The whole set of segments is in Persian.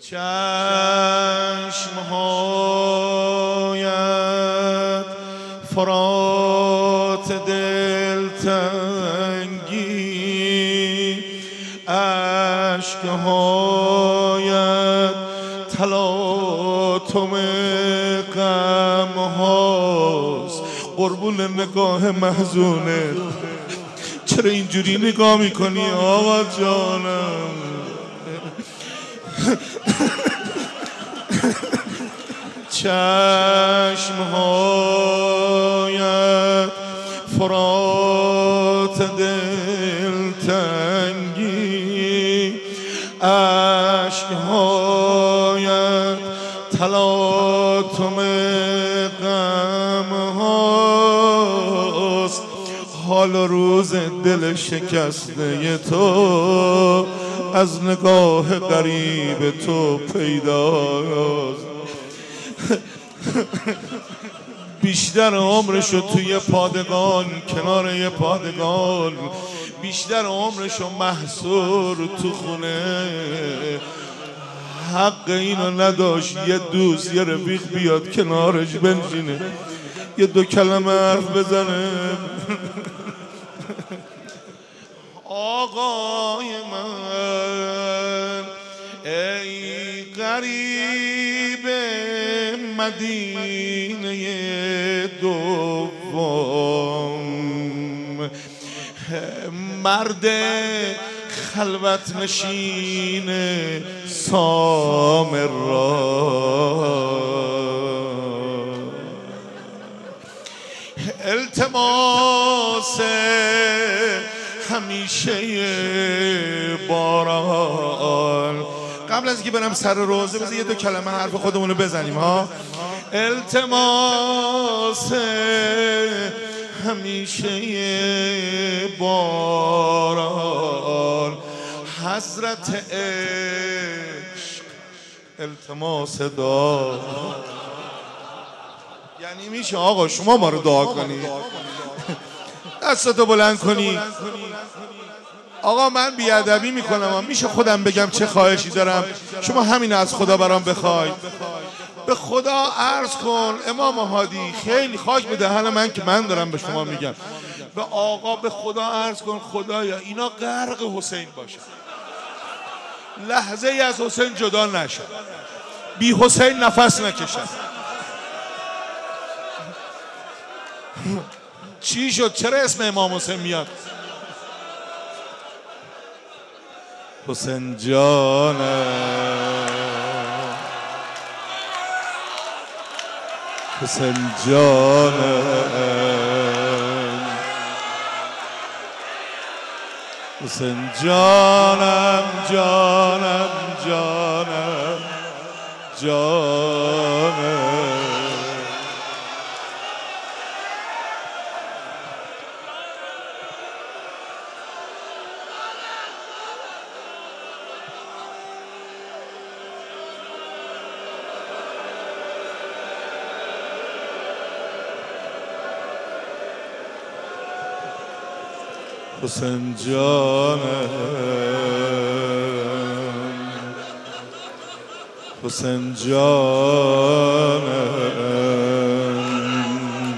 چشمهایت فرات دلتنگی، اشکهایت تلاطم غم هاست. قربون نگاه محزونه، چرا اینجوری نگاه میکنی آقا جانم؟ چشمهایت فرات دلتنگی، اشکهایت تلاطم غم هاست. حال و روز دل شکسته تو از نگاه غریب تو پیداست. بیشتر عمرشو توی پادگان، کنار یه پادگان، بیشتر عمرشو محصور تو خونه. حق اینو نداشت یه دوست، یه رفیق بیاد کنارش بنشینه، یه دو کلمه حرف بزنه. آقای من ای غریب مدینه دوم، مرد خلوت نشین سامرا، التماس همیشه باران. قبل از اینکه برم سر روزه بذار یه دو کلمه حرف خودمونو بزنیم ها. التماس همیشه باران، حضرت عشق التماس دعا. یعنی میشه آقا شما ما رو دعا کنی، دستتو بلند کنی. آقا من بیادبی میکنم، میشه خودم بگم چه خواهشی دارم، شما همین از خدا برام بخواید. به خدا عرض کن امام هادی، خیلی خاک به دهن من که من دارم به شما میگم، به آقا به خدا عرض کن خدایا اینا غرق حسین باشه، لحظه ای از حسین جدا نشن، بی حسین نفس نکشن. چی شد؟ چرا اسم امام حسین میاد؟ حسین جانم، حسین جانم، حسین جانم، جانم جانم جانم. حسین جانم، حسین جانم،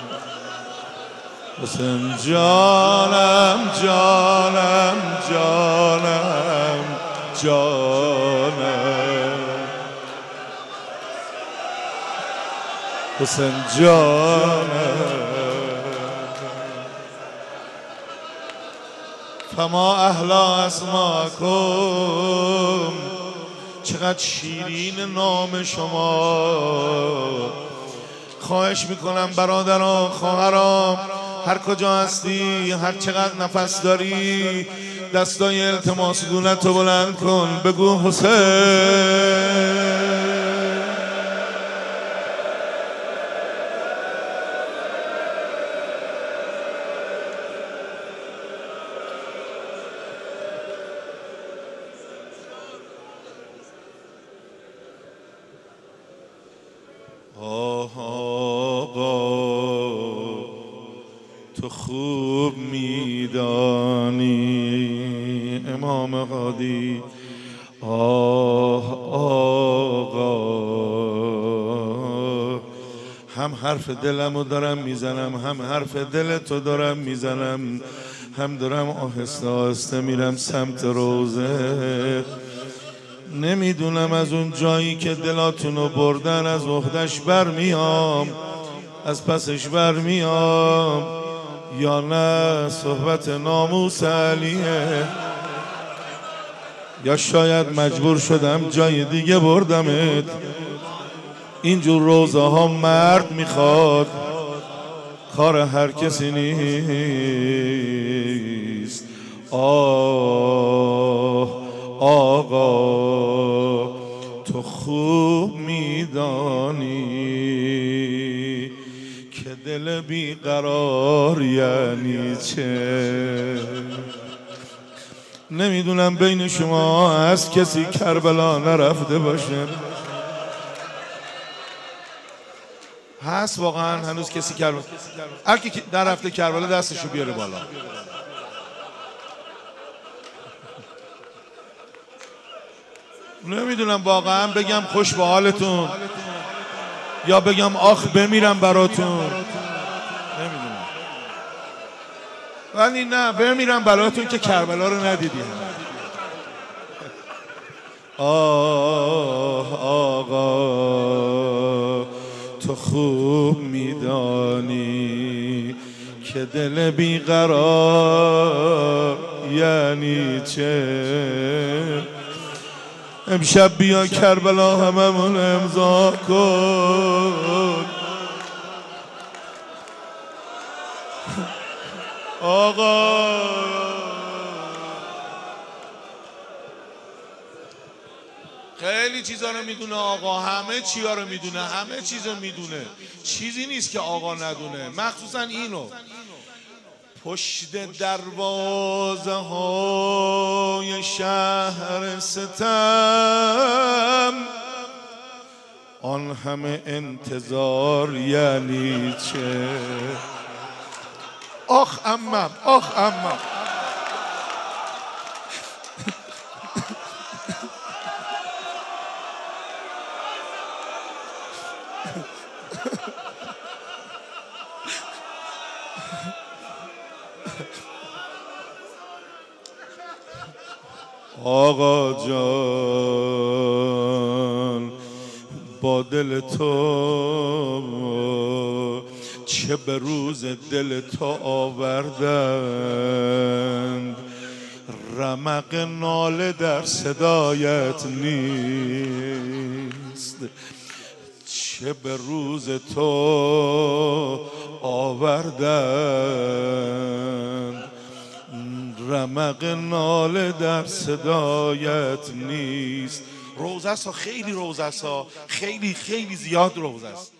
حسین جانم، جانم جانم جانم، حسین جانم. فما احلا اسماکم، چقدر شیرین نام شما. خواهش میکنم برادران، خواهرام، هر کجا هستی، هر چقدر نفس داری، دستای التماس گونت رو بلند کن، بگو حسین. آقا تو خوب میدانی امام هادی، آه حرف دلمو دارم میزنم، هم حرف دلتو دارم میزنم، هم دارم آهسته آهسته میرم سمت روزه. نمیدونم از اون جایی که دلاتونو بردن از عهدش برمیام، از پسش برمیام، یا نه صحبت ناموس علیه، یا شاید مجبور شدم جای دیگه بردمت. اینجور روزه ها مرد میخواد، کار هر کسی نیست. آقا تو خوب میدانی که دل بیقرار یعنی چه. نمیدونم بین شما از کسی کربلا نرفته باشه؟ هست واقعا هنوز کسی کربلا؟ هر کی نرفته کربلا دستشو بیاره بالا. نمیدونم واقعا بگم خوش به حالتون یا بگم آخ بمیرم براتون، نمیدونم، ولی نه بمیرم براتون که کربلا رو ندیدیم. آقا تو خوب میدانی که دل بیقرار یعنی چه. امشب بیا کربلا هممون امضا کن. آقا خیلی چیزا رو میدونه آقا، همه چیا رو میدونه، همه چیز رو میدونه، چیزی نیست که آقا ندونه، مخصوصا اینو. پشت دروازه های شهر ستم آن همه انتظار یعنی چه. آخ عمم، آخ عمم. آقا جان با دل تو چه به روز دل تو آوردند، رمق ناله در صدایت نیست. چه به روز تو آوردند، رمق ناله در صدایت نیست. روزه ها خیلی روزه ها، خیلی خیلی زیاد روزه است.